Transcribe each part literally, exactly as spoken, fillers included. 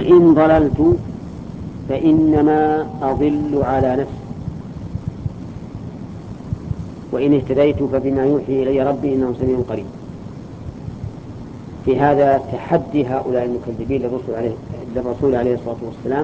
إن ضللت فإنما أضل على نفسي وإن اهتديت فبما يوحي إلي ربي إنه سميع قريب. في هذا تحدي هؤلاء المكذبين للرسول عليه, للرسول عليه الصلاة والسلام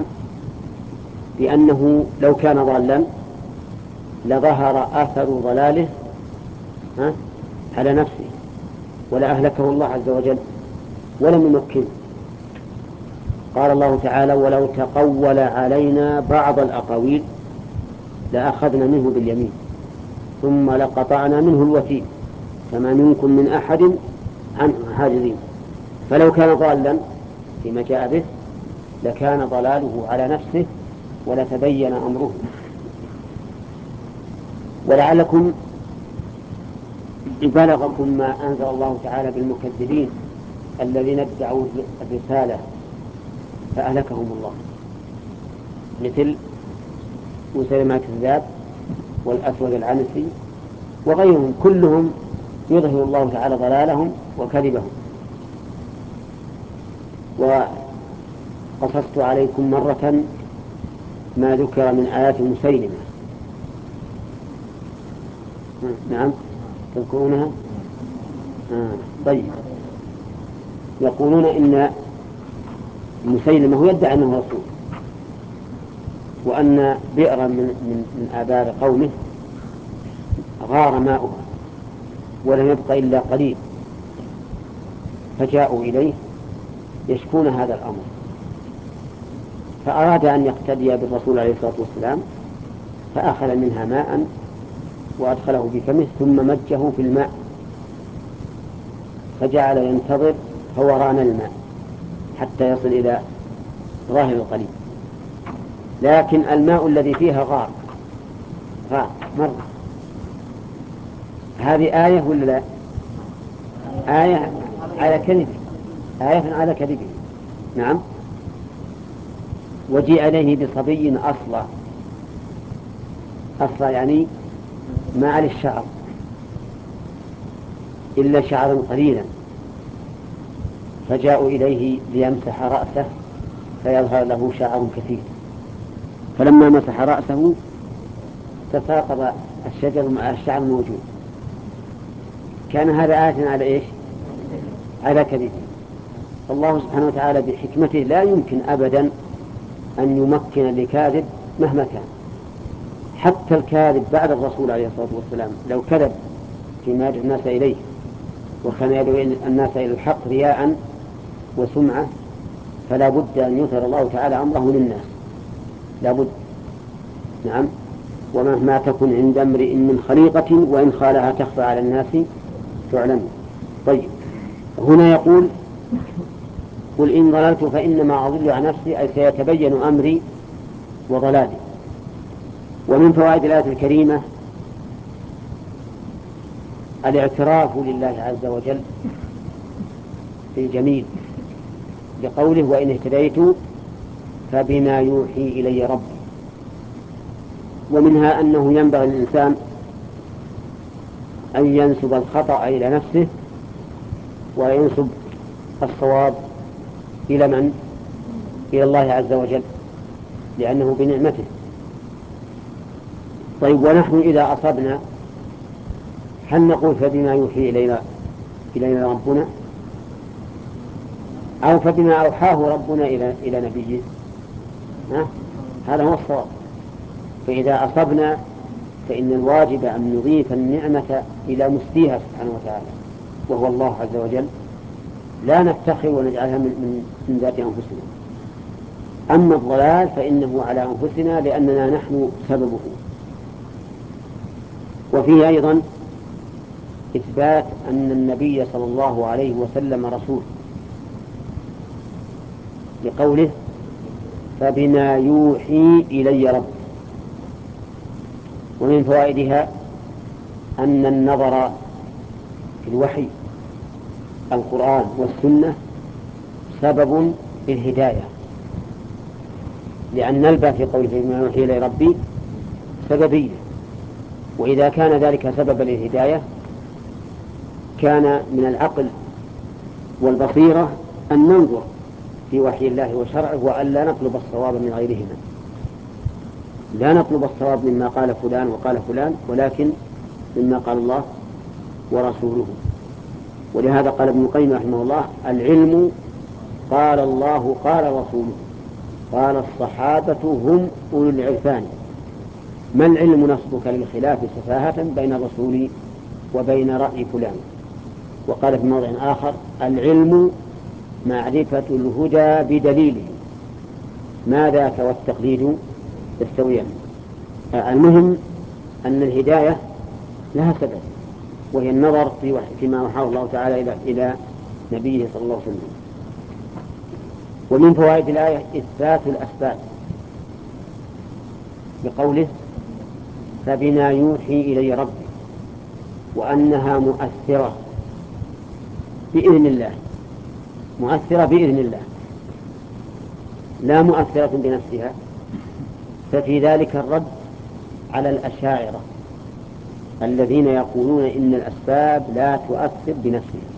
بأنه لو كان ضالا لظهر أثر ضلاله على نفسه ولا أهلكه الله عز وجل ولم يمكنه. قال الله تعالى: ولو تقول علينا بعض الأقاويل لأخذنا منه باليمين ثم لقطعنا منه الوتين فما منكم من أحد عنه حاجزين. فلو كان ضالا فيما جاء به لكان ضلاله على نفسه ولتبين أمره. ولعلكم بلغكم ما أنزل الله تعالى بالمكذبين الذين ادعوا الرسالة فأهلكهم الله، مثل مسيلمة الكذاب والأسود العنسي وغيرهم، كلهم يظهر الله تعالى ضلالهم وكذبهم. وقصصت عليكم مرة ما ذكر من آيات مسيلمة. نعم تذكرونها؟ آه. طيب، يقولون إن مسيلمة هو يدعي أنه رسول، وأن بئرا من, من, من آبار قومه غار ماؤها ولم يبق إلا قليل، فجاءوا إليه يشكون هذا الأمر، فأراد أن يقتدي بالرسول عليه الصلاة والسلام فأخذ منها ماء وأدخله في فمه ثم مجه في الماء فجعل ينتظر فوران الماء حتى يصل إلى ظاهر القليل، لكن الماء الذي فيها غار غار مرة. هذه آية ولا لا؟ آية على كذبه، آية على كذبه. نعم. وجيء إليه بصبي أصلا، أصلا يعني ما عليه الشعر إلا شعرا قليلا، فجاءوا إليه ليمسح رأسه فيظهر له شعر كثير، فلما مسح رأسه تساقط الشجر مع الشعر الموجود. كان هذا آية على إيش؟ على كذبه. الله سبحانه وتعالى بحكمته لا يمكن أبدا أن يمكن لكاذب مهما كان، حتى الكاذب بعد الرسول عليه الصلاة والسلام لو كذب فيما يدعو الناس إليه وكان يدعو الناس إلى الحق رياء وسمعة فلا بد أن يظهر الله تعالى أمره للناس، لا بد. نعم. ومهما تكن عند امرئ من خليقة وإن خالها تخفى على الناس تعلم. طيب، هنا يقول: قل إن ضللت فإنما أضل عن نفسي، أي سيتبين أمري وضلالي. ومن فوائد الآية الكريمة الاعتراف لله عز وجل بالجميل لقوله: وإن اهتديت فبما يوحي إلي ربي. ومنها أنه ينبغي للإنسان أن ينسب الخطأ إلى نفسه وينسب الصواب إلى من؟ إلى الله عز وجل، لأنه بنعمته. طيب، ونحن إذا أصبنا هل نقول فبما يوحي إلينا إلينا ربنا، أو فبما أوحاه ربنا إلى إلى نبيه؟ ها؟ هذا هو الصواب. فإذا أصبنا فإن الواجب أن نضيف النعمة إلى مسديها سبحانه وتعالى وهو الله عز وجل، لا نفتخر ونجعلها من, من, من ذات أنفسنا. أما الضلال فإنه على أنفسنا لأننا نحن سببه. وفيه أيضا إثبات أن النبي صلى الله عليه وسلم رسول لقوله: فبما يوحي إلي ربي. ومن فوائدها أن النظر في الوحي القرآن والسنة سبب للهداية، لأن نلبى في قوله فبما يوحي إلي ربي سببية، وإذا كان ذلك سببا للهداية كان من العقل والبصيرة أن ننظر في وحي الله وشرعه، وأن لا نطلب الصواب من غيرهما. لا نطلب الصواب مما قال فلان وقال فلان، ولكن مما قال الله ورسوله. ولهذا قال ابن القيم رحمه الله: العلم قال الله قال رسوله قال الصحابة هم أولو العرفان. ما العلم نصبك للخلاف سفاهة بين الرسول وبين رأي فلان. وقال في موضع آخر: العلم معرفة الهدى بدليله، ما ذاك والتقليد يستويان. المهم أن الهداية لها سبب، وهي النظر في فيما وحاه الله تعالى إلى إلى نبيه صلى الله عليه وسلم. ومن فوائد الآية إثبات الأسباب بقوله: فبما يوحي إلي ربي، وأنها مؤثرة بإذن الله. مؤثرة بإذن الله، لا مؤثرة بنفسها. ففي ذلك الرد على الأشاعرة الذين يقولون إن الأسباب لا تؤثر بنفسها،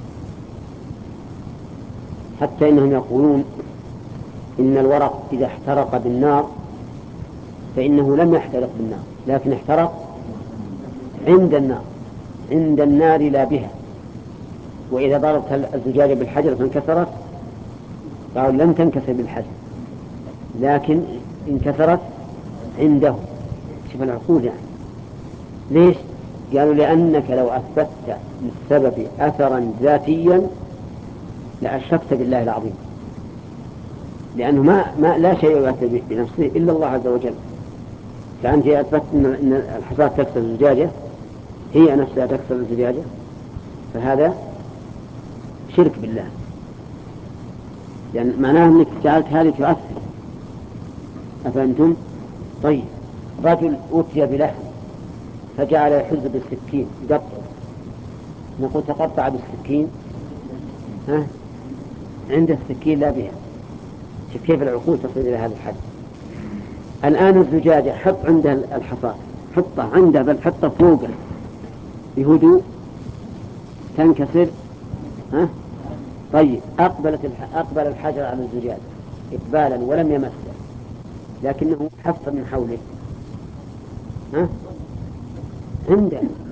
حتى إنهم يقولون إن الورق إذا احترق بالنار فإنه لم يحترق بالنار، لكن احترق عند النار، عند النار لا بها. وإذا ضربت الزجاجة بالحجر فانكسرت قالوا لم تنكسر بالحجر، لكن انكسرت عنده. شوف العقول يعني. ليش؟ قالوا لأنك لو أثبتت للسبب أثرا ذاتيا لأشركت بالله العظيم، لأنه ما, ما لا شيء يؤثر بنفسه إلا الله عز وجل. فأنت أثبتت أن الحصاة تكسر الزجاجة، هي نفسها تكسر الزجاجة، فهذا شرك بالله، لأن يعني معناه أنك جعلت هذه تؤثر. أفهمتم؟ طيب، رجل أتي بلحم فجعل يحز بالسكين يقطع، نقول تقطع بالسكين، ها؟ عند السكين لا بها. شوف كيف العقول تصل إلى هذا الحد. الآن الزجاجة حط عندها الحصاة، حطه عنده بل حطه فوقه بهدوء تنكسر، ها؟ طيب، أقبلت الح... أقبل الحجر على الزجاجة إقبالا ولم يمسه، لكنه حف من حوله، ها؟ عنده